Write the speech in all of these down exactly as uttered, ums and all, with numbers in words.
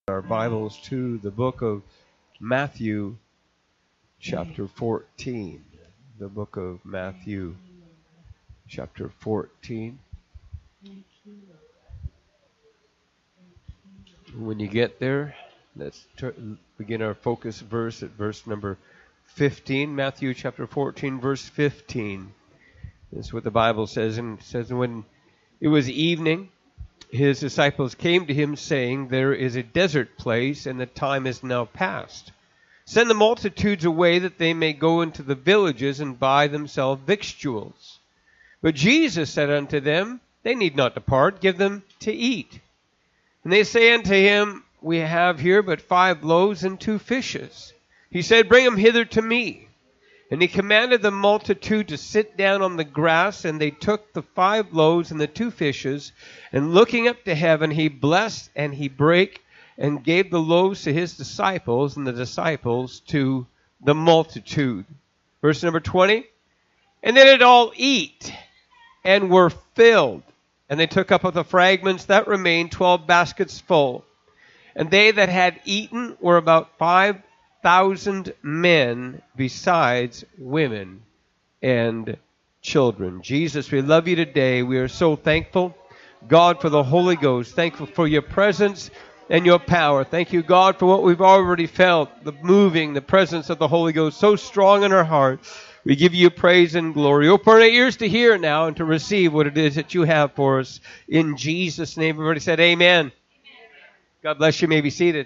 Our Bibles to the book of Matthew, chapter fourteen. The book of Matthew, chapter fourteen. When you get there, let's ter- begin our focus verse at verse number fifteen. Matthew chapter fourteen, verse fifteen. This is what the Bible says. And it says, when it was evening, his disciples came to him, saying, "There is a desert place, and the time is now past. Send the multitudes away, that they may go into the villages and buy themselves victuals." But Jesus said unto them, "They need not depart, give them to eat." And they say unto him, "We have here but five loaves and two fishes." He said, "Bring them hither to me." And he commanded the multitude to sit down on the grass, and they took the five loaves and the two fishes, and looking up to heaven, he blessed, and he brake, and gave the loaves to his disciples, and the disciples to the multitude. Verse number twenty, and they did all eat, and were filled. And they took up of the fragments that remained twelve baskets full. And they that had eaten were about five thousand men, besides women and children. Jesus, we love you today. We are so thankful, God, for the Holy Ghost. Thankful for your presence and your power. Thank you, God, for what we've already felt, the moving, the presence of the Holy Ghost, so strong in our heart. We give you praise and glory. Open our ears to hear now and to receive what it is that you have for us. In Jesus' name, everybody said amen. Amen. God bless you. You may be seated.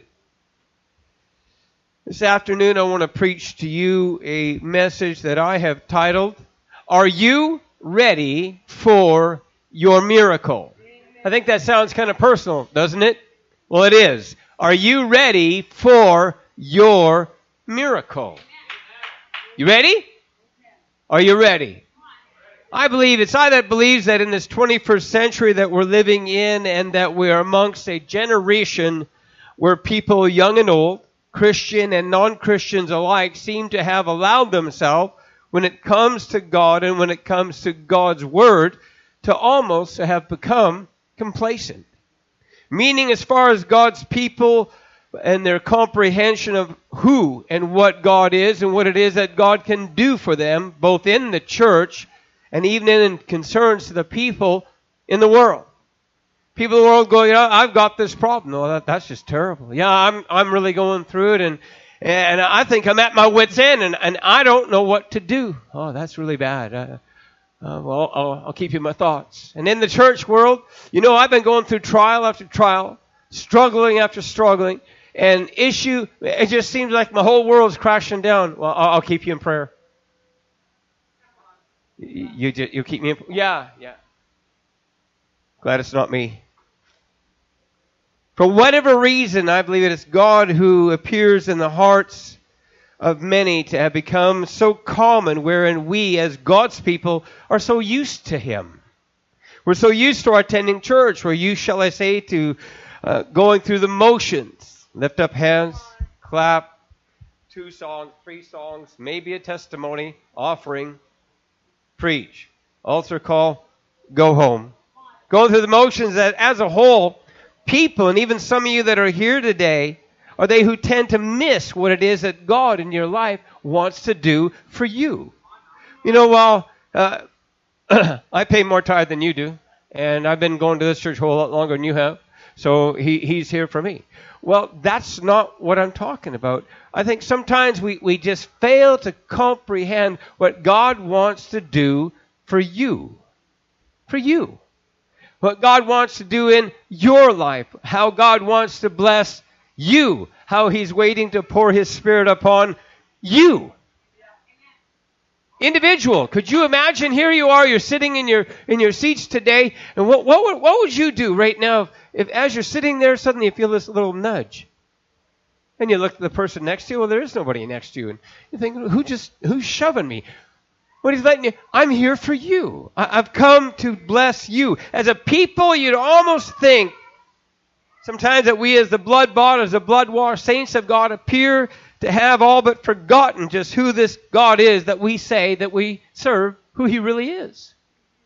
This afternoon, I want to preach to you a message that I have titled, "Are You Ready for Your Miracle?" I think that sounds kind of personal, doesn't it? Well, it is. Are you ready for your miracle? You ready? Are you ready? I believe it's I that believes that in this twenty-first century that we're living in, and that we are amongst a generation where people, young and old, Christian and non-Christians alike, seem to have allowed themselves, when it comes to God and when it comes to God's Word, to almost have become complacent. Meaning, as far as God's people and their comprehension of who and what God is and what it is that God can do for them, both in the church and even in concerns to the people in the world. People in the world going, oh, I've got this problem. No, that, that's just terrible. Yeah, I'm I'm really going through it, and and I think I'm at my wit's end, and, and I don't know what to do. Oh, that's really bad. Uh, uh, well, I'll, I'll keep you in my thoughts. And in the church world, you know, I've been going through trial after trial, struggling after struggling, and issue, it just seems like my whole world's crashing down. Well, I'll, I'll keep you in prayer. You, you, you keep me in prayer? Yeah, yeah. Glad it's not me. For whatever reason, I believe it is God who appears in the hearts of many to have become so common, wherein we as God's people are so used to Him. We're so used to our attending church. We're used, shall I say, to uh, going through the motions. Lift up hands, clap, two songs, three songs, maybe a testimony, offering, preach, altar call, go home. Going through the motions that as a whole, people, and even some of you that are here today, are they who tend to miss what it is that God in your life wants to do for you. You know, while uh, I pay more tithe than you do, and I've been going to this church a whole lot longer than you have, so he, he's here for me. Well, that's not what I'm talking about. I think sometimes we, we just fail to comprehend what God wants to do for you. For you. What God wants to do in your life. How God wants to bless you. How He's waiting to pour His Spirit upon you. Individual. Could you imagine? Here you are. You're sitting in your in your seats today. And what what would, what would you do right now if, if as you're sitting there, suddenly you feel this little nudge? And you look at the person next to you. Well, there is nobody next to you. And you think, who just who's shoving me? What He's letting you, I'm here for you. I, I've come to bless you. As a people, you'd almost think sometimes that we as the blood-bought, as the blood-washed saints of God appear to have all but forgotten just who this God is that we say that we serve, who He really is.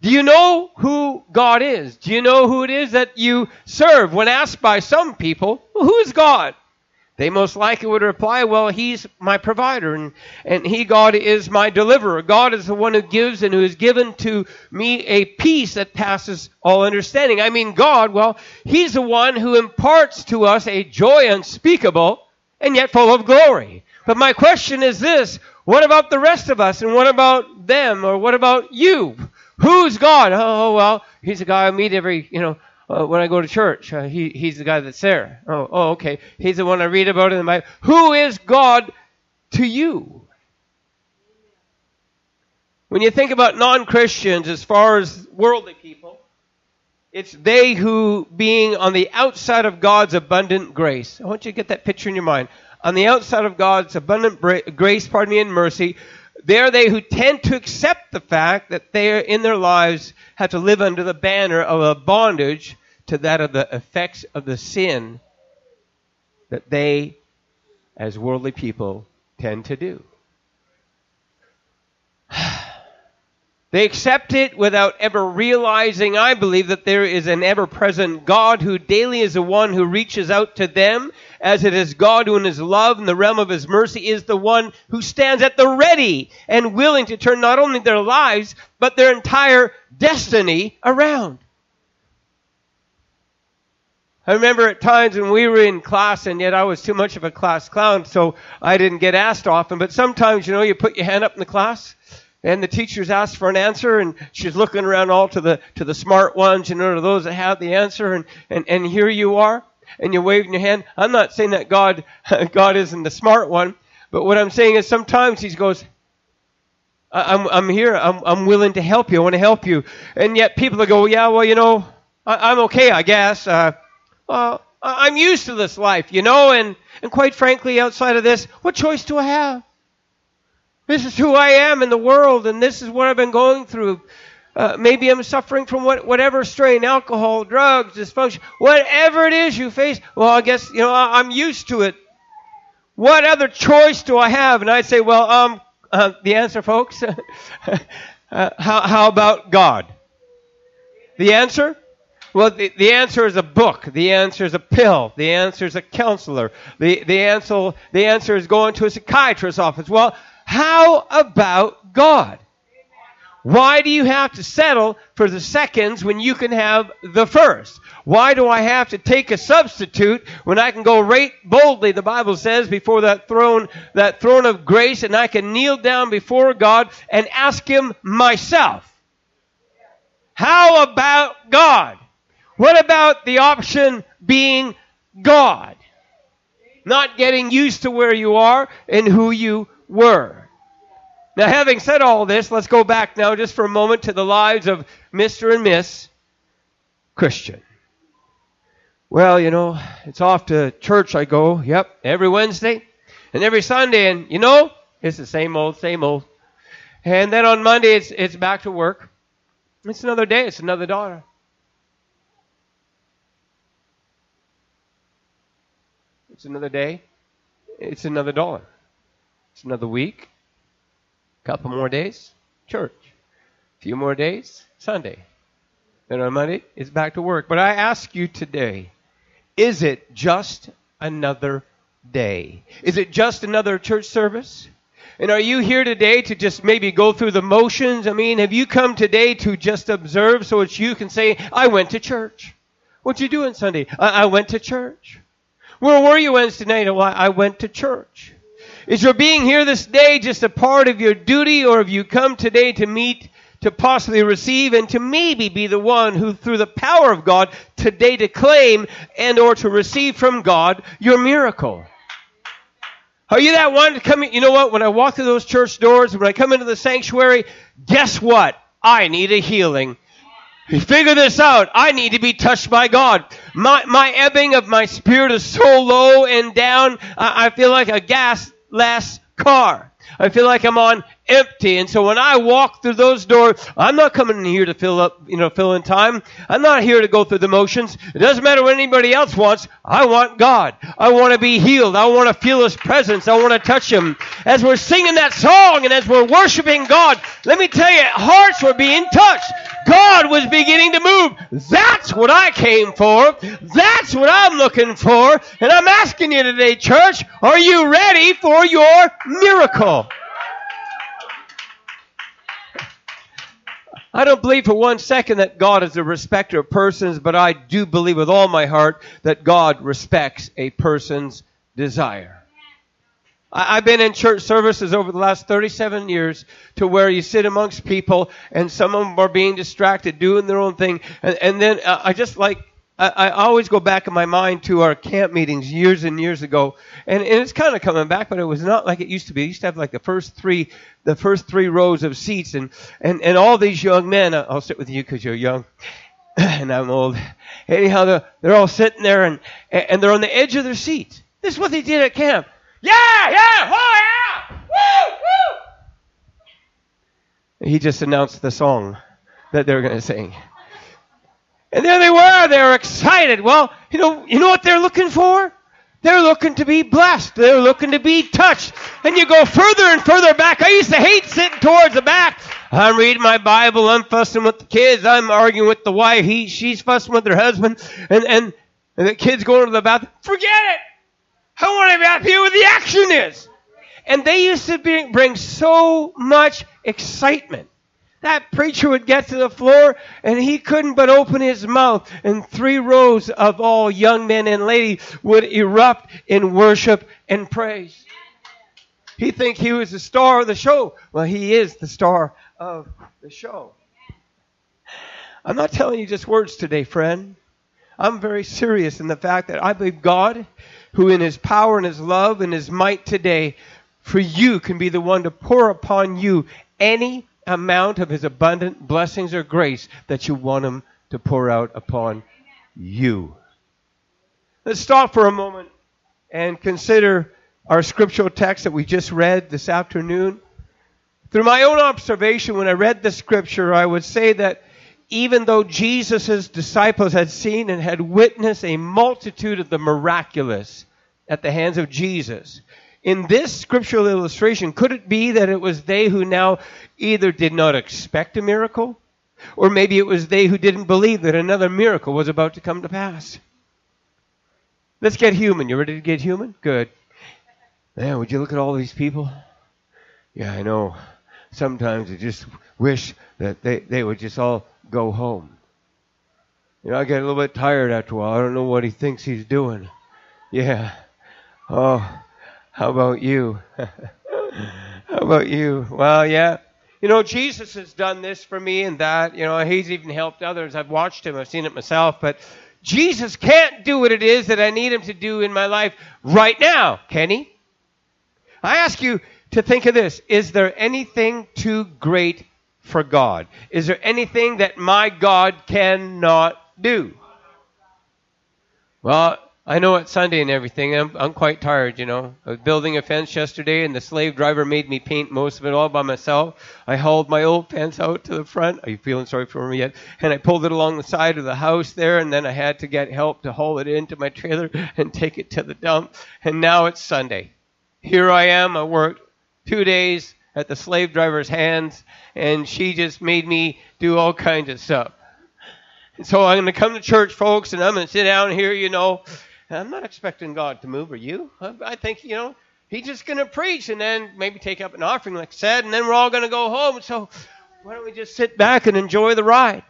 Do you know who God is? Do you know who it is that you serve? When asked by some people, well, who is God? They most likely would reply, well, he's my provider, and, and he, God, is my deliverer. God is the one who gives and who has given to me a peace that passes all understanding. I mean, God, well, he's the one who imparts to us a joy unspeakable and yet full of glory. But my question is this: what about the rest of us, and what about them, or what about you? Who's God? Oh, well, he's a guy I meet every, you know, uh, when I go to church. Uh, he, he's the guy that's there. Oh, oh, okay. He's the one I read about in the Bible. Who is God to you? When you think about non-Christians as far as worldly people, it's they who, being on the outside of God's abundant grace. I want you to get that picture in your mind. On the outside of God's abundant bra- grace, pardon me, and mercy, they are they who tend to accept the fact that they are in their lives have to live under the banner of a bondage to that of the effects of the sin that they, as worldly people, tend to do. They accept it without ever realizing, I believe, that there is an ever-present God who daily is the one who reaches out to them, as it is God who in his love and the realm of his mercy is the one who stands at the ready and willing to turn not only their lives, but their entire destiny around. I remember at times when we were in class, and yet I was too much of a class clown, so I didn't get asked often, but sometimes, you know, you put your hand up in the class, and the teacher's asked for an answer, and she's looking around all to the to the smart ones, you know, to those that have the answer, and, and, and here you are, and you're waving your hand. I'm not saying that God God isn't the smart one, but what I'm saying is sometimes he goes, I'm I'm here, I'm I'm willing to help you, I want to help you. And yet people will go, yeah, well, you know, I, I'm okay, I guess. Uh, well, I'm used to this life, you know, and, and quite frankly, outside of this, what choice do I have? This is who I am in the world, and this is what I've been going through. Uh, maybe I'm suffering from what, whatever strain, alcohol, drugs, dysfunction, whatever it is you face. Well, I guess, you know, I'm used to it. What other choice do I have? And I say, well, um, uh, the answer, folks, uh, how, how about God? The answer? Well, the, the answer is a book. The answer is a pill. The answer is a counselor. The, the, answer, the answer is going to a psychiatrist's office. Well, how about God? Why do you have to settle for the seconds when you can have the first? Why do I have to take a substitute when I can go right boldly, the Bible says, before that throne, that throne of grace, and I can kneel down before God and ask him myself? How about God? What about the option being God? Not getting used to where you are and who you were. Now, having said all this, let's go back now just for a moment to the lives of Mister and Miss Christian. Well, you know, it's off to church I go, yep, every Wednesday and every Sunday, and you know, it's the same old, same old. And then on Monday, it's it's back to work. It's another day, it's another dollar. It's another day, it's another dollar. It's another week. Couple more days, church. A few more days, Sunday. Then on Monday, it's back to work. But I ask you today, is it just another day? Is it just another church service? And are you here today to just maybe go through the motions? I mean, have you come today to just observe so that you can say, I went to church? What'd you do on Sunday? I, I went to church. Where were you Wednesday night? Oh, I, I went to church. Is your being here this day just a part of your duty, or have you come today to meet, to possibly receive, and to maybe be the one who, through the power of God, today to claim and or to receive from God your miracle? Are you that one to come in? You know what? When I walk through those church doors, when I come into the sanctuary, guess what? I need a healing. Figure this out. I need to be touched by God. My my ebbing of my spirit is so low and down, I, I feel like a gas last car. I feel like I'm on empty. And so when I walk through those doors, I'm not coming in here to fill up, you know, fill in time. I'm not here to go through the motions. It doesn't matter what anybody else wants. I want God. I want to be healed. I want to feel His presence. I want to touch Him. As we're singing that song and as we're worshiping God, let me tell you, hearts were being touched. God was beginning to move. That's what I came for. That's what I'm looking for. And I'm asking you today, church, are you ready for your miracle? I don't believe for one second that God is a respecter of persons, but I do believe with all my heart that God respects a person's desire. I've been in church services over the last thirty-seven years to where you sit amongst people and some of them are being distracted, doing their own thing. And, and then uh, I just like, I, I always go back in my mind to our camp meetings years and years ago. And, and it's kind of coming back, but it was not like it used to be. It used to have like the first three, the first three rows of seats. And, and, and all these young men, I'll sit with you because you're young and I'm old. Anyhow, they're, they're all sitting there and, and they're on the edge of their seat. This is what they did at camp. Yeah, yeah, oh yeah, woo, woo. He just announced the song that they were going to sing. And there they were, they were excited. Well, you know, you know what they're looking for? They're looking to be blessed. They're looking to be touched. And you go further and further back. I used to hate sitting towards the back. I'm reading my Bible, I'm fussing with the kids, I'm arguing with the wife, he, she's fussing with her husband, and, and, and the kids going to the bathroom. Forget it! I want to be up here where the action is. And they used to be, bring so much excitement. That preacher would get to the floor and he couldn't but open his mouth, and three rows of all young men and ladies would erupt in worship and praise. He'd think he was the star of the show. Well, he is the star of the show. I'm not telling you just words today, friend. I'm very serious in the fact that I believe God, who in His power and His love and His might today, for you can be the one to pour upon you any amount of His abundant blessings or grace that you want Him to pour out upon you. Let's stop for a moment and consider our scriptural text that we just read this afternoon. Through my own observation, when I read the scripture, I would say that even though Jesus' disciples had seen and had witnessed a multitude of the miraculous at the hands of Jesus, in this scriptural illustration, could it be that it was they who now either did not expect a miracle, or maybe it was they who didn't believe that another miracle was about to come to pass? Let's get human. You ready to get human? Good. Man, would you look at all these people? Yeah, I know. Sometimes I just wish that they, they would just all go home. You know, I get a little bit tired after a while. I don't know what he thinks he's doing. Yeah. Oh, how about you? How about you? Well, yeah. You know, Jesus has done this for me and that. You know, He's even helped others. I've watched Him. I've seen it myself. But Jesus can't do what it is that I need Him to do in my life right now, can He? I ask you to think of this. Is there anything too great for God? Is there anything that my God cannot do? Well, I know it's Sunday and everything. I'm, I'm quite tired, you know. I was building a fence yesterday, and the slave driver made me paint most of it all by myself. I hauled my old fence out to the front. Are you feeling sorry for me yet? And I pulled it along the side of the house there, and then I had to get help to haul it into my trailer and take it to the dump. And now it's Sunday. Here I am. I worked two days at the slave driver's hands, and she just made me do all kinds of stuff. And so I'm going to come to church, folks, and I'm going to sit down here, you know. And I'm not expecting God to move, are you? I think, you know, He's just going to preach and then maybe take up an offering, like I said, and then we're all going to go home. So why don't we just sit back and enjoy the ride?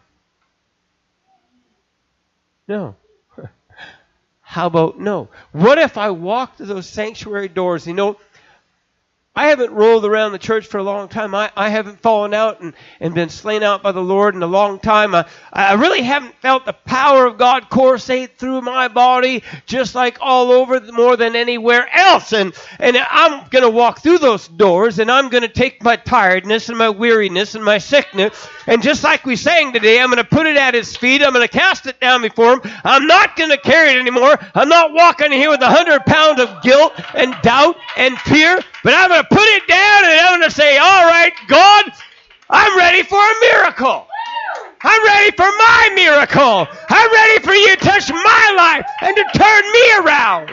No. How about no? What if I walk to those sanctuary doors? You know, I haven't rolled around the church for a long time. I, I haven't fallen out and, and been slain out by the Lord in a long time. I, I really haven't felt the power of God coursate through my body just like all over more than anywhere else. And, and I'm going to walk through those doors, and I'm going to take my tiredness and my weariness and my sickness, and just like we sang today, I'm going to put it at His feet. I'm going to cast it down before Him. I'm not going to carry it anymore. I'm not walking here with a hundred pounds of guilt and doubt and fear. But I'm going to put it down and I'm going to say, all right, God, I'm ready for a miracle. I'm ready for my miracle. I'm ready for you to touch my life and to turn me around.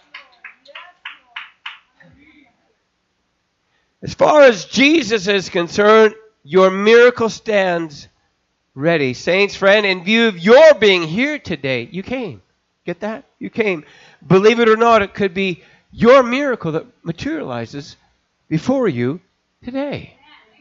As far as Jesus is concerned, your miracle stands ready. Saints, friend, in view of your being here today, you came. Get that? You came. Believe it or not, it could be your miracle that materializes before you today.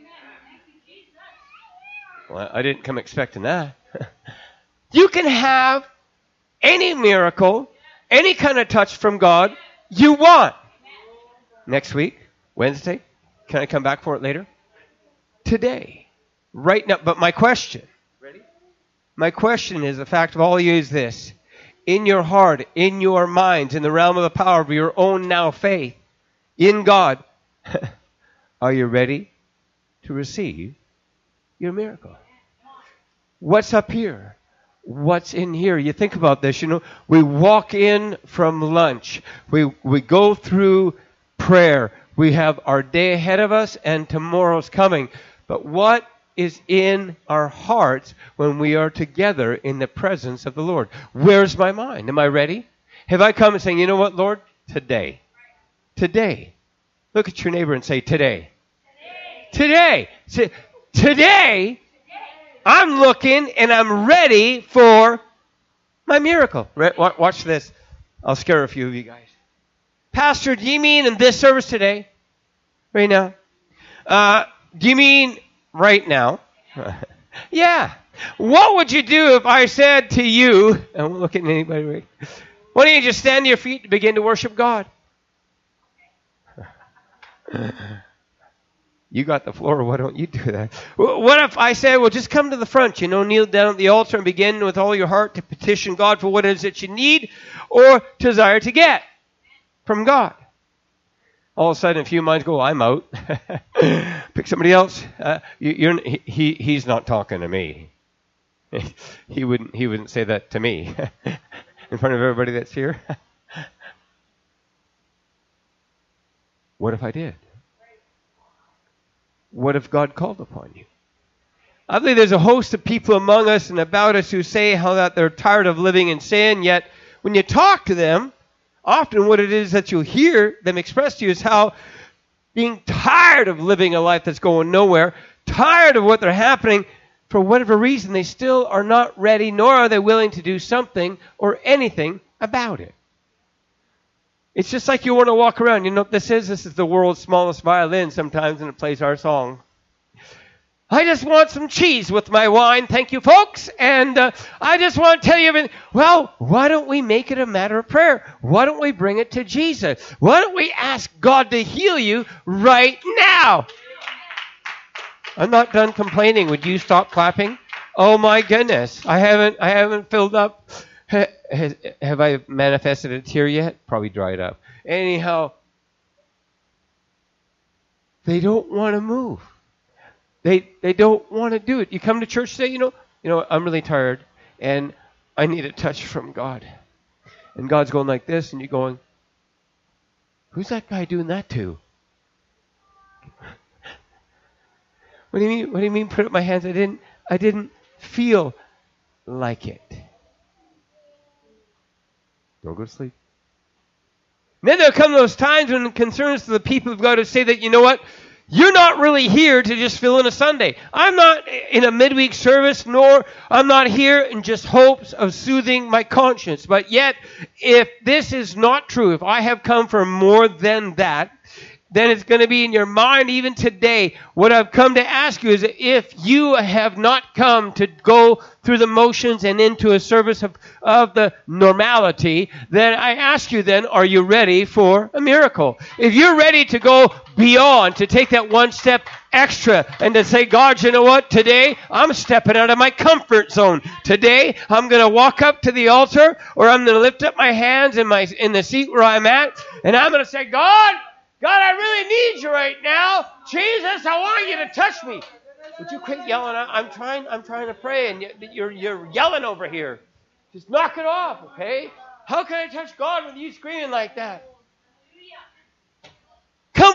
Well, I didn't come expecting that. You can have any miracle, any kind of touch from God you want. Next week, Wednesday, can I come back for it later? Today. Right now. But my question, ready? My question is, the fact of all you is this. In your heart, in your minds, in the realm of the power of your own now faith in God, are you ready to receive your miracle? What's up here? What's in here? You think about this, you know, we walk in from lunch. We we go through prayer. We have our day ahead of us and tomorrow's coming. But what is in our hearts when we are together in the presence of the Lord? Where's my mind? Am I ready? Have I come and saying, you know what, Lord? Today. Today. Look at your neighbor and say, today. Today. Today. Today. I'm looking and I'm ready for my miracle. Watch this. I'll scare a few of you guys. Pastor, do you mean in this service today? Right now? Uh, do you mean right now? Yeah. What would you do if I said to you, I won't look at anybody, right? Why don't you just stand to your feet and begin to worship God? You got the floor, why don't you do that? What if I said, well, just come to the front, you know, kneel down at the altar and begin with all your heart to petition God for what it is that you need or desire to get from God? All of a sudden, a few minds go, I'm out. Pick somebody else. Uh, you, you're, he, he's not talking to me. He wouldn't, he wouldn't say that to me in front of everybody that's here. What if I did? What if God called upon you? I believe there's a host of people among us and about us who say how that they're tired of living in sin, yet when you talk to them, often what it is that you'll hear them express to you is how being tired of living a life that's going nowhere, tired of what they're happening, for whatever reason, they still are not ready, nor are they willing to do something or anything about it. It's just like you want to walk around. You know what this is? This is the world's smallest violin sometimes, and it plays our song. I just want some cheese with my wine, thank you, folks. And uh, I just want to tell you, well, why don't we make it a matter of prayer? Why don't we bring it to Jesus? Why don't we ask God to heal you right now? I'm not done complaining. Would you stop clapping? Oh my goodness, I haven't, I haven't filled up. Has, have I manifested a tear yet? Probably dried up. Anyhow, they don't want to move. They they don't want to do it. You come to church today, you know, you know, I'm really tired and I need a touch from God. And God's going like this, and you're going, who's that guy doing that to? What do you mean? What do you mean? Put up my hands. I didn't. I didn't feel like it. Don't go to sleep. And then there'll come those times when it concerns to the people of God to say that, you know what? You're not really here to just fill in a Sunday. I'm not in a midweek service, nor I'm not here in just hopes of soothing my conscience. But yet, if this is not true, if I have come for more than that, then it's going to be in your mind even today. What I've come to ask you is if you have not come to go through the motions and into a service of, of the normality, then I ask you then, are you ready for a miracle? If you're ready to go beyond, to take that one step extra and to say, God, you know what? Today, I'm stepping out of my comfort zone. Today, I'm going to walk up to the altar, or I'm going to lift up my hands in my in the seat where I'm at, and I'm going to say, God, God, I really need you right now. Jesus, I want you to touch me. Would you quit yelling? I'm trying I'm trying to pray, and you're, you're yelling over here. Just knock it off, okay? How can I touch God with you screaming like that? Come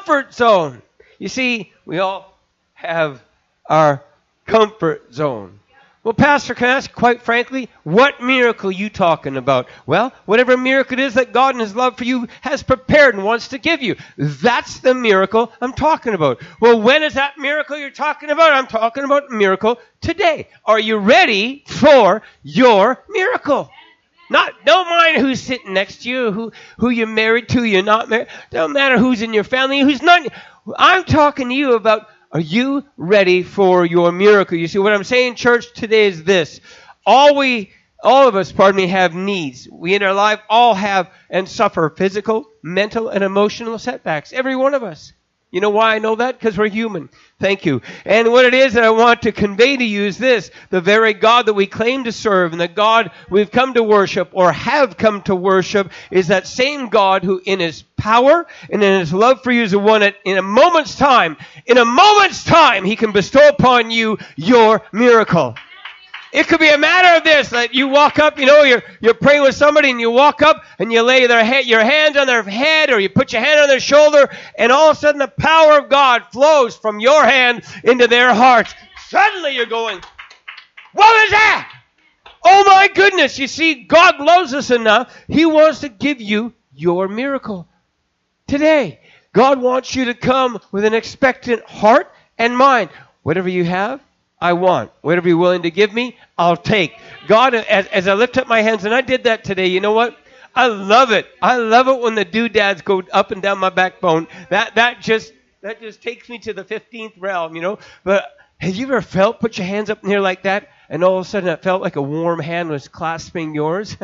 comfort zone. You see, we all have our comfort zone. Well, Pastor, can I ask, quite frankly, what miracle are you talking about? Well, whatever miracle it is that God in His love for you has prepared and wants to give you. That's the miracle I'm talking about. Well, when is that miracle you're talking about? I'm talking about a miracle today. Are you ready for your miracle? Not, don't mind who's sitting next to you, who, who you're married to, you're not married. Don't matter who's in your family, who's not. I'm talking to you about, are you ready for your miracle? You see, what I'm saying, church, today is this. All we, all of us, pardon me, have needs. We in our life all have and suffer physical, mental, and emotional setbacks. Every one of us. You know why I know that? Because we're human. Thank you. And what it is that I want to convey to you is this. The very God that we claim to serve and the God we've come to worship or have come to worship is that same God who in His power and in His love for you is the one that in a moment's time, in a moment's time, He can bestow upon you your miracle. It could be a matter of this, that you walk up, you know, you're you're praying with somebody and you walk up and you lay their head, your hands on their head or you put your hand on their shoulder and all of a sudden the power of God flows from your hand into their hearts. Suddenly you're going, what was that? Oh my goodness. You see, God loves us enough. He wants to give you your miracle today. God wants you to come with an expectant heart and mind. Whatever you have, I want. Whatever you're willing to give me, I'll take. God, as, as I lift up my hands, and I did that today, you know what? I love it. I love it when the doodads go up and down my backbone. That that just that just takes me to the fifteenth realm, you know. But have you ever felt, put your hands up in here like that, and all of a sudden it felt like a warm hand was clasping yours?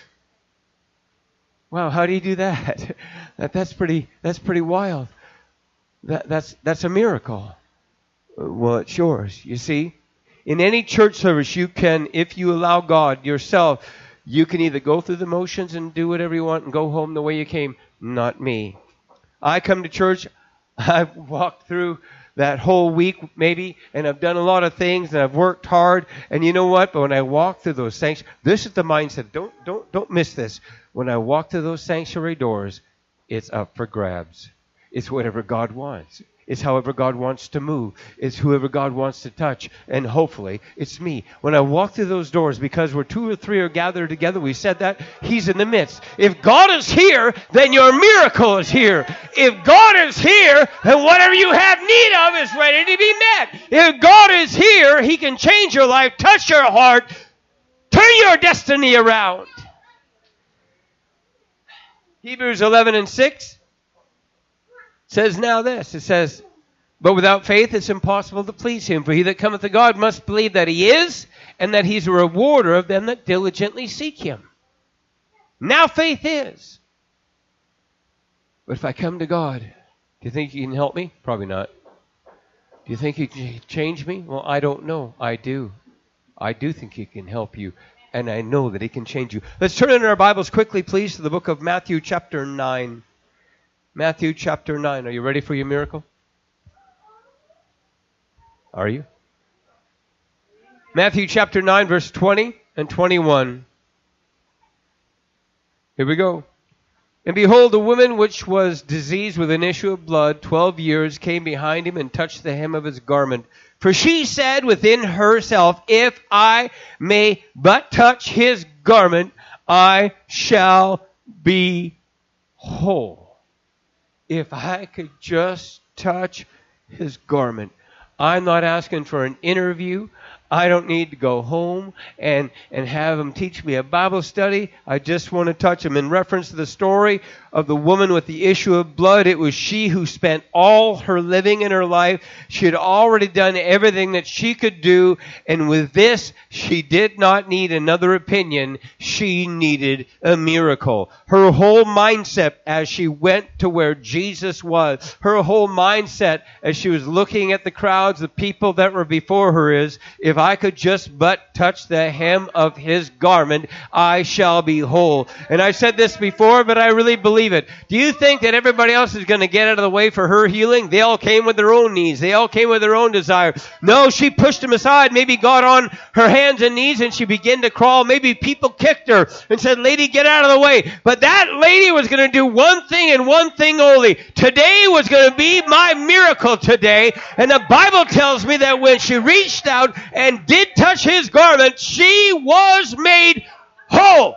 Wow, how do you do that? that that's pretty that's pretty wild. That that's that's a miracle. Well, it's yours, you see. In any church service, you can, if you allow God yourself, you can either go through the motions and do whatever you want and go home the way you came. Not me. I come to church, I've walked through that whole week maybe, and I've done a lot of things, and I've worked hard, and you know what? But when I walk through those sanctuaries, this is the mindset. Don't, don't, don't miss this. When I walk through those sanctuary doors, it's up for grabs. It's whatever God wants. It's however God wants to move. It's whoever God wants to touch. And hopefully, it's me. When I walk through those doors, because where two or three are gathered together, we said that, He's in the midst. If God is here, then your miracle is here. If God is here, then whatever you have need of is ready to be met. If God is here, He can change your life, touch your heart, turn your destiny around. Hebrews eleven and six. Says now this, it says, but without faith it's impossible to please Him. For he that cometh to God must believe that He is, and that He's a rewarder of them that diligently seek Him. Now faith is. But if I come to God, do you think He can help me? Probably not. Do you think He can change me? Well, I don't know. I do. I do think He can help you, and I know that He can change you. Let's turn in our Bibles quickly, please, to the book of Matthew chapter nine. Matthew chapter nine. Are you ready for your miracle? Are you? Matthew chapter nine, verse twenty and twenty-one. Here we go. And behold, a woman which was diseased with an issue of blood twelve years came behind Him and touched the hem of His garment. For she said within herself, if I may but touch His garment, I shall be whole. If I could just touch His garment. I'm not asking for an interview. I don't need to go home and, and have Him teach me a Bible study. I just want to touch Him. In reference to the story of the woman with the issue of blood, it was she who spent all her living in her life. She had already done everything that she could do. And with this, she did not need another opinion. She needed a miracle. Her whole mindset as she went to where Jesus was, her whole mindset as she was looking at the crowds, the people that were before her is, if if I could just but touch the hem of his garment, I shall be whole. And I've said this before, but I really believe it. Do you think that everybody else is going to get out of the way for her healing? They all came with their own needs. They all came with their own desire. No, she pushed them aside, maybe got on her hands and knees, and she began to crawl. Maybe people kicked her and said, lady, get out of the way. But that lady was going to do one thing and one thing only. Today was going to be my miracle today. And the Bible tells me that when she reached out and did touch his garment, she was made whole.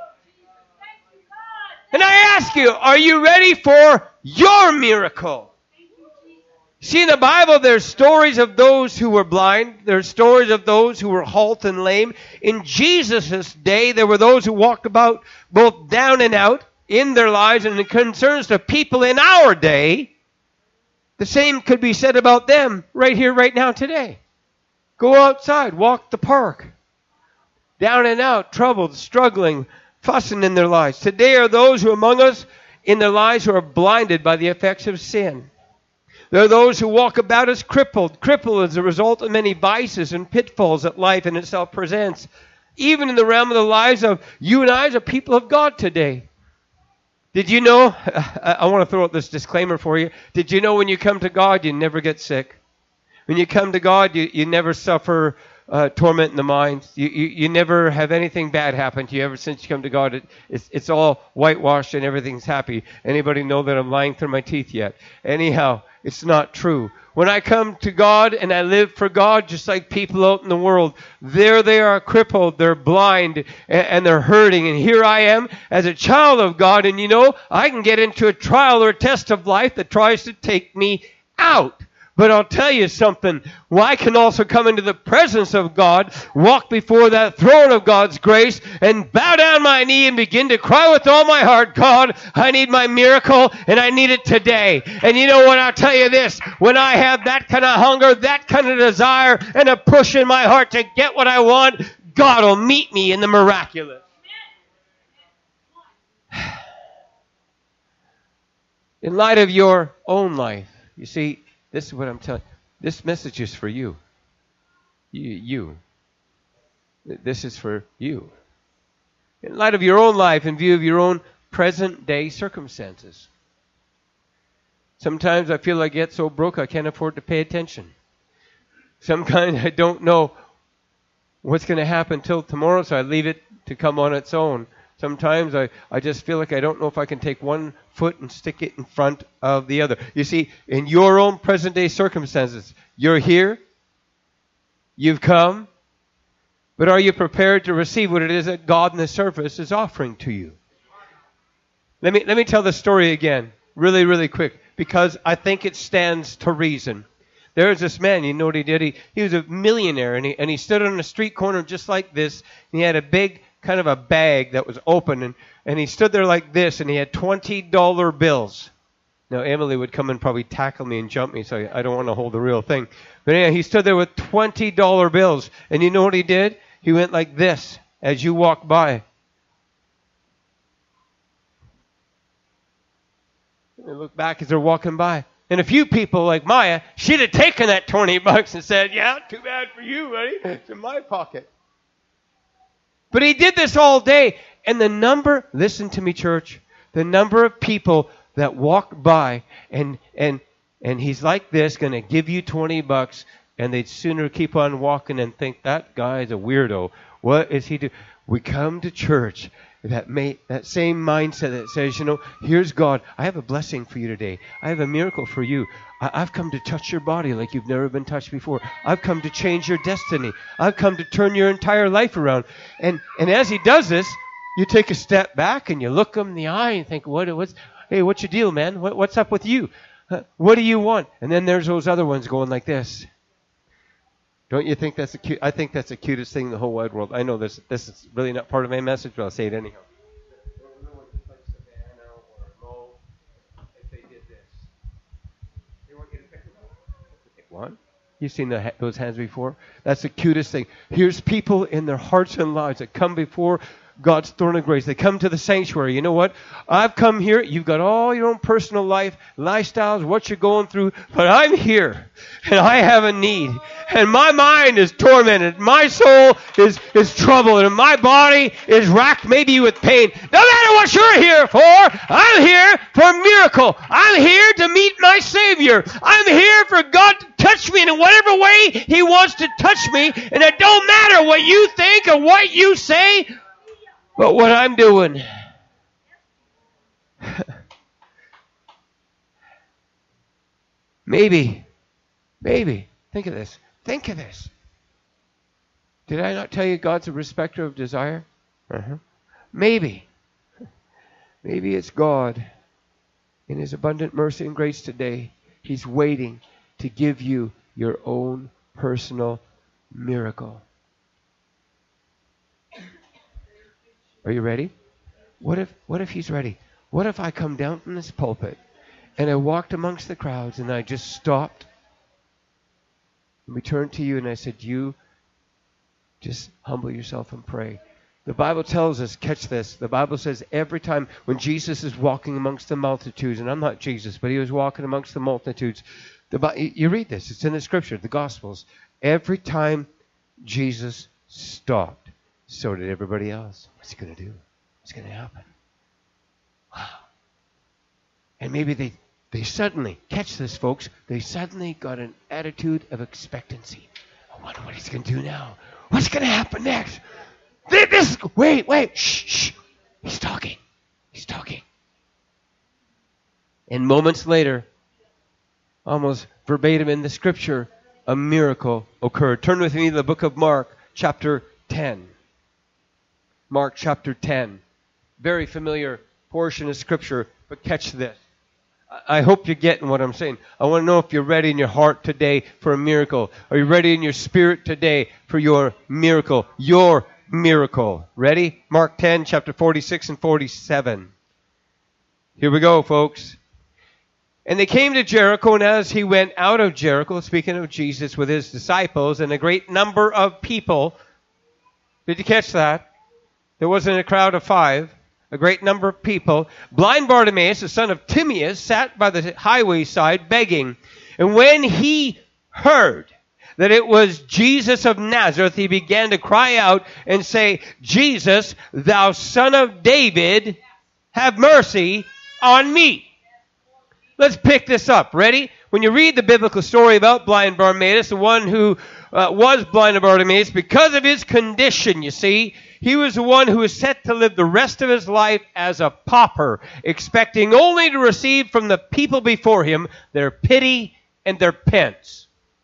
And I ask you, are you ready for your miracle? See, in the Bible, there's stories of those who were blind. There's stories of those who were halt and lame. In Jesus' day, there were those who walked about both down and out in their lives, and it concerns the people in our day. The same could be said about them right here, right now, today. Go outside, walk the park. Down and out, troubled, struggling, fussing in their lives. Today are those who among us in their lives who are blinded by the effects of sin. There are those who walk about as crippled, crippled as a result of many vices and pitfalls that life in itself presents. Even in the realm of the lives of you and I as a people of God today. Did you know, I want to throw out this disclaimer for you. Did you know when you come to God, you never get sick? When you come to God, you, you never suffer uh, torment in the mind. You, you you never have anything bad happen to you ever since you come to God. It, it's, it's all whitewashed and everything's happy. Anybody know that I'm lying through my teeth yet? Anyhow, it's not true. When I come to God and I live for God, just like people out in the world, there they are crippled, they're blind, and, and they're hurting. And here I am as a child of God, and you know, I can get into a trial or a test of life that tries to take me out. But I'll tell you something. Well, I can also come into the presence of God, walk before that throne of God's grace, and bow down my knee and begin to cry with all my heart, God, I need my miracle, and I need it today. And you know what? I'll tell you this. When I have that kind of hunger, that kind of desire, and a push in my heart to get what I want, God will meet me in the miraculous. In light of your own life, you see, this is what I'm telling you. This message is for you. You. You. This is for you. In light of your own life, in view of your own present day circumstances. Sometimes I feel I get so broke I can't afford to pay attention. Sometimes I don't know what's going to happen till tomorrow, so I leave it to come on its own. Sometimes I, I just feel like I don't know if I can take one foot and stick it in front of the other. You see, in your own present-day circumstances, you're here, you've come, but are you prepared to receive what it is that God in the surface is offering to you? Let me, let me tell the story again, really, really quick, because I think it stands to reason. There was this man, you know what he did? He, he was a millionaire, and he, and he stood on a street corner just like this, and he had a big kind of a bag that was open, and, and he stood there like this, and he had twenty dollar bills. Now, Emily would come and probably tackle me and jump me, so I, I don't want to hold the real thing. But anyway, he stood there with twenty dollar bills, and you know what he did? He went like this as you walked by. And they looked back as they're walking by. And a few people like Maya, she'd have taken that twenty bucks and said, yeah, too bad for you, buddy. It's in my pocket. But he did this all day. And the number, listen to me, church, the number of people that walked by and and and he's like this, going to give you twenty bucks, and they'd sooner keep on walking and think, that guy's a weirdo. What is he doing? We come to church, that may, that same mindset that says, you know, here's God. I have a blessing for you today. I have a miracle for you. I, I've come to touch your body like you've never been touched before. I've come to change your destiny. I've come to turn your entire life around. And and as he does this, you take a step back and you look him in the eye and think, what what's hey, what's your deal, man? What, what's up with you? Uh, what do you want? And then there's those other ones going like this. Don't you think that's the cute? I think that's the cutest thing in the whole wide world. I know this. This is really not part of my message, but I'll say it anyhow. If they did this, they want you to pick them up. One. You've seen the, those hands before. That's the cutest thing. Here's people in their hearts and lives that come before God's throne of grace. They come to the sanctuary. You know what? I've come here. You've got all your own personal life, lifestyles, what you're going through. But I'm here, and I have a need. And my mind is tormented. My soul is, is troubled. And my body is racked maybe with pain. No matter what you're here for, I'm here for a miracle. I'm here to meet my Savior. I'm here for God to touch me in whatever way He wants to touch me. And it don't matter what you think or what you say, but what I'm doing. maybe, maybe, think of this. Think of this. Did I not tell you God's a respecter of desire? Uh-huh. Maybe. Maybe it's God in His abundant mercy and grace today. He's waiting to give you your own personal miracle. Are you ready? What if what if He's ready? What if I come down from this pulpit and I walked amongst the crowds and I just stopped and we turned to you and I said, you just humble yourself and pray. The Bible tells us, catch this, the Bible says every time when Jesus is walking amongst the multitudes, and I'm not Jesus, but He was walking amongst the multitudes. The, you read this, it's in the Scripture, the Gospels. Every time Jesus stopped, so did everybody else. What's He going to do? What's going to happen? Wow. And maybe they, they suddenly, catch this folks, they suddenly got an attitude of expectancy. I wonder what He's going to do now. What's going to happen next? This, wait, wait, shh, shh. He's talking. He's talking. And moments later, almost verbatim in the Scripture, a miracle occurred. Turn with me to the book of Mark, chapter ten. Mark chapter ten. Very familiar portion of Scripture, but catch this. I hope you're getting what I'm saying. I want to know if you're ready in your heart today for a miracle. Are you ready in your spirit today for your miracle? Your miracle. Ready? Mark ten, chapter forty-six and forty-seven. Here we go, folks. And they came to Jericho, and as He went out of Jericho, speaking of Jesus with His disciples and a great number of people. Did you catch that? There wasn't a crowd of five. A great number of people. Blind Bartimaeus, the son of Timaeus, sat by the highway side begging. And when he heard that it was Jesus of Nazareth, he began to cry out and say, Jesus, thou son of David, have mercy on me. Let's pick this up. Ready? When you read the biblical story about blind Bartimaeus, the one who uh, was blind Bartimaeus, because of his condition, you see, he was the one who was set to live the rest of his life as a pauper, expecting only to receive from the people before him their pity and their pence.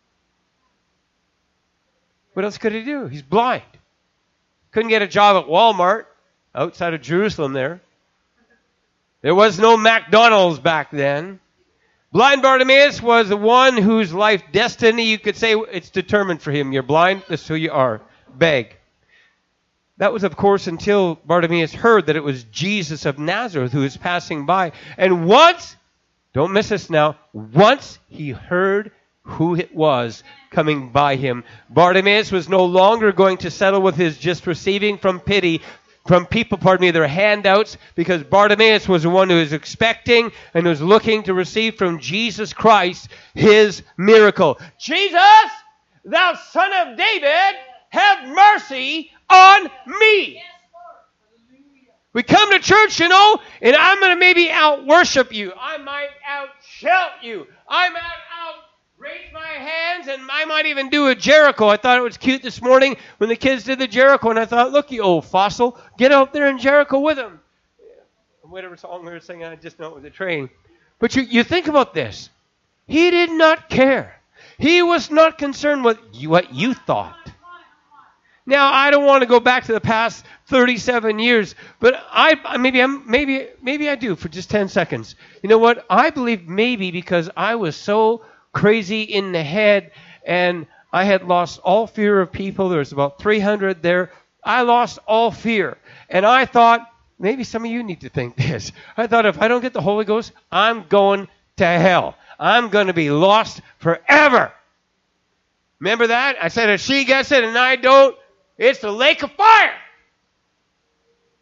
What else could he do? He's blind. Couldn't get a job at Walmart outside of Jerusalem there. There was no McDonald's back then. Blind Bartimaeus was the one whose life destiny, you could say, it's determined for him. You're blind, that's who you are. Beg. That was, of course, until Bartimaeus heard that it was Jesus of Nazareth who was passing by. And once, don't miss this now, once he heard who it was coming by him, Bartimaeus was no longer going to settle with his just receiving from pity, from people, pardon me, their handouts, because Bartimaeus was the one who was expecting and was looking to receive from Jesus Christ his miracle. Jesus, thou son of David, have mercy on me. We come to church, you know, and I'm going to maybe out-worship you. I might out-shout you. I might out-raise my hands, and I might even do a Jericho. I thought it was cute this morning when the kids did the Jericho, and I thought, look, you old fossil, get out there and Jericho with them. Whatever song we were singing, I just know it was a train. But you, you think about this. He did not care. He was not concerned with what you thought. Now, I don't want to go back to the past thirty-seven years, but I maybe I'm maybe maybe I do for just ten seconds. You know what? I believe maybe because I was so crazy in the head and I had lost all fear of people. There was about three hundred there. I lost all fear. And I thought, maybe some of you need to think this. I thought if I don't get the Holy Ghost, I'm going to hell. I'm going to be lost forever. Remember that? I said, if she gets it and I don't, it's the lake of fire.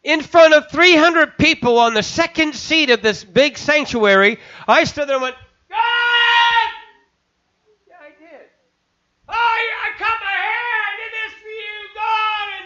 in front of three hundred people on the second seat of this big sanctuary, I stood there and went, God! Yeah, I did. Oh, I cut my hair. I did this for you, God.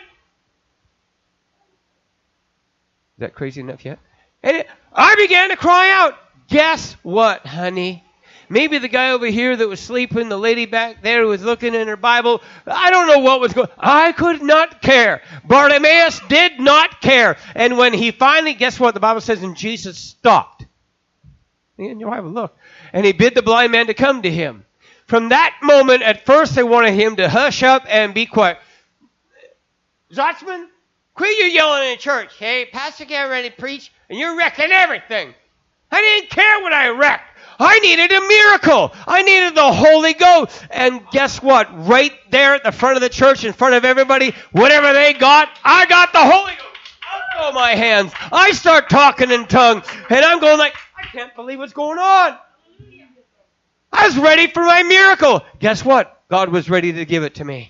Is that crazy enough yet? And it, I began to cry out. Guess what, honey? Maybe the guy over here that was sleeping, the lady back there who was looking in her Bible, I don't know what was going on. I could not care. Bartimaeus did not care. And when he finally, guess what the Bible says? And Jesus stopped. In your Bible, look. And he bid the blind man to come to him. From that moment, at first they wanted him to hush up and be quiet. Zotzman, quit you yelling in church. Hey, Pastor get ready to preach, and you're wrecking everything. I didn't care what I wrecked. I needed a miracle. I needed the Holy Ghost. And guess what? Right there at the front of the church, in front of everybody, whatever they got, I got the Holy Ghost. Up go my hands. I start talking in tongues, and I'm going like, I can't believe what's going on. I was ready for my miracle. Guess what? God was ready to give it to me.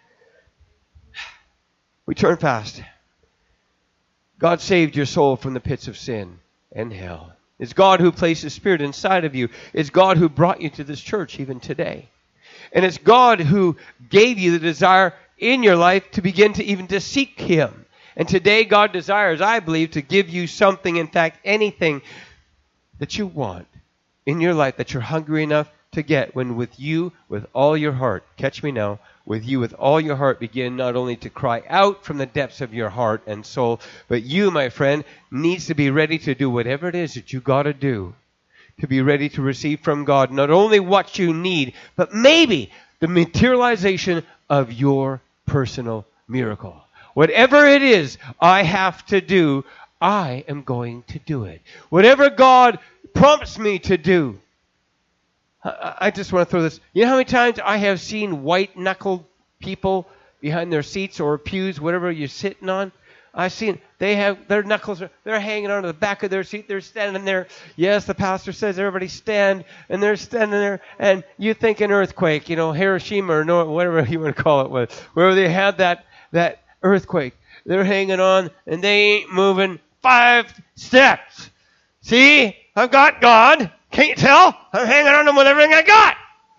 We turn fast. God saved your soul from the pits of sin and hell. It's God who placed His Spirit inside of you. It's God who brought you to this church even today. And it's God who gave you the desire in your life to begin to even to seek Him. And today God desires, I believe, to give you something, in fact, anything that you want in your life that you're hungry enough to get, when with you, with all your heart, catch me now, with you with all your heart begin not only to cry out from the depths of your heart and soul, but you, my friend, needs to be ready to do whatever it is that you got to do to be ready to receive from God not only what you need, but maybe the materialization of your personal miracle. Whatever it is I have to do, I am going to do it. Whatever God prompts me to do. I just want to throw this. You know how many times I have seen white-knuckled people behind their seats or pews, whatever you're sitting on? I've seen they have their knuckles, are, they're hanging onto the back of their seat. They're standing there. Yes, the pastor says everybody stand, and they're standing there. And you think an earthquake, you know, Hiroshima or no, whatever you want to call it was, where they had that that earthquake. They're hanging on, and they ain't moving five steps. See, I've got God. Can't you tell? I'm hanging on to him with everything I got.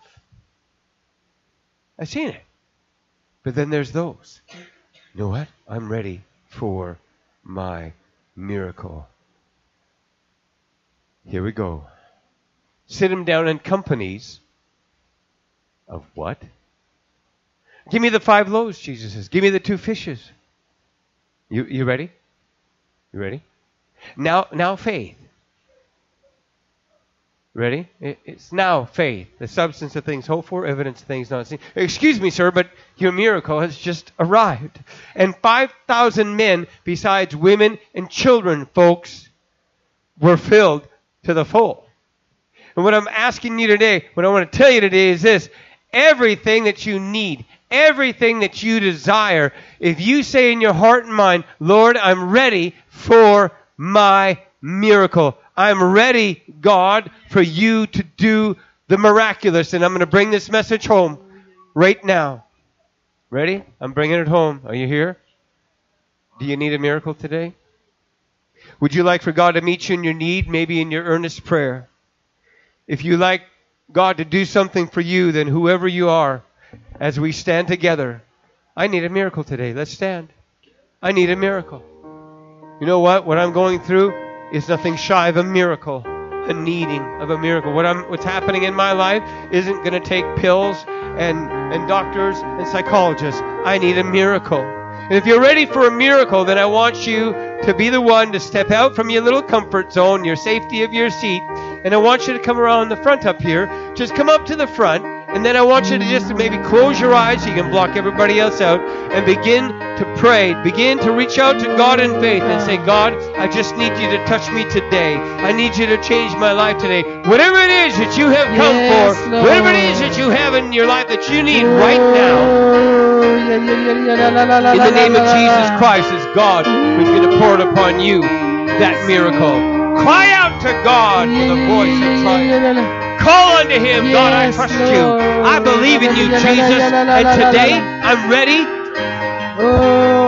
I've seen it. But then there's those. You know what? I'm ready for my miracle. Here we go. Sit him down in companies of what? Give me the five loaves, Jesus says. Give me the two fishes. You you ready? You ready? Now now faith. Ready? It's now faith, the substance of things hoped for, evidence of things not seen. Excuse me, sir, but your miracle has just arrived. And five thousand men, besides women and children, folks, were filled to the full. And what I'm asking you today, what I want to tell you today is this. Everything that you need, everything that you desire, if you say in your heart and mind, Lord, I'm ready for my miracle. I'm ready, God, for you to do the miraculous. And I'm going to bring this message home right now. Ready? I'm bringing it home. Are you here? Do you need a miracle today? Would you like for God to meet you in your need, maybe in your earnest prayer? If you like God to do something for you, then whoever you are, as we stand together, I need a miracle today. Let's stand. I need a miracle. You know what? What I'm going through is nothing shy of a miracle, a needing of a miracle. What I'm, what's happening in my life isn't going to take pills and, and doctors and psychologists. I need a miracle. And if you're ready for a miracle, then I want you to be the one to step out from your little comfort zone, your safety of your seat, and I want you to come around the front up here. Just come up to the front, and then I want you to just maybe close your eyes so you can block everybody else out and begin to pray. Begin to reach out to God in faith and say, God, I just need you to touch me today. I need you to change my life today. Whatever it is that you have come yes, for, Lord. Whatever it is that you have in your life that you need right now, in the name of Jesus Christ, is God who's going to pour it upon you, that miracle. Cry out to God with a voice of triumph. Call unto Him, yes, God, I trust Lord. You. I believe in you, Jesus. And today, I'm ready. Oh.